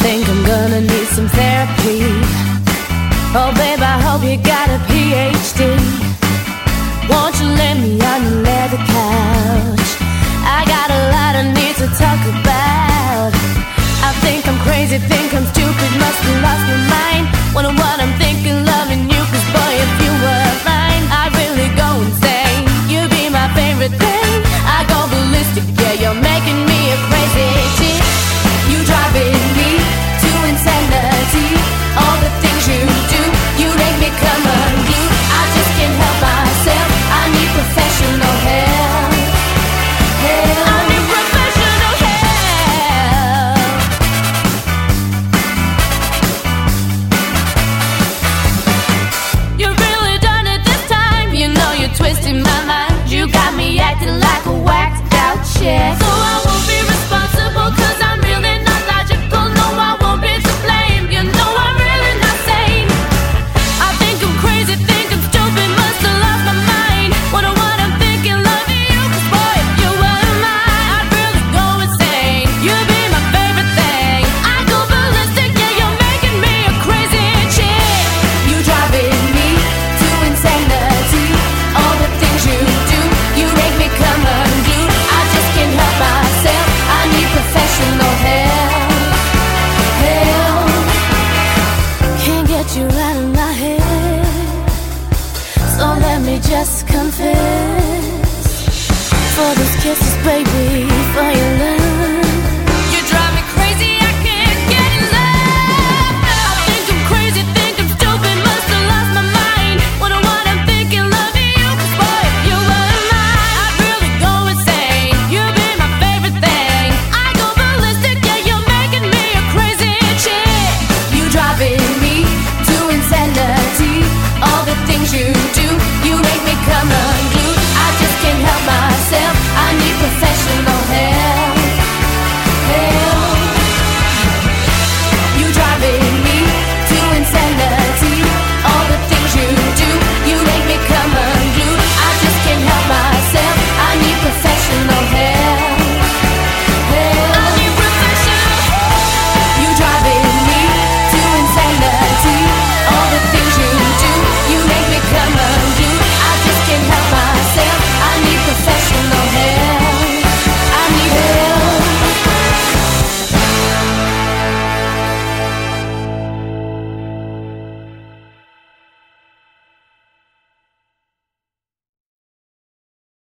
think I'm gonna need some therapy. Oh babe, I hope you got a PhD. Won't you lay me on your leather couch? I got a lot I need to talk about. I think I'm crazy, think I'm stupid.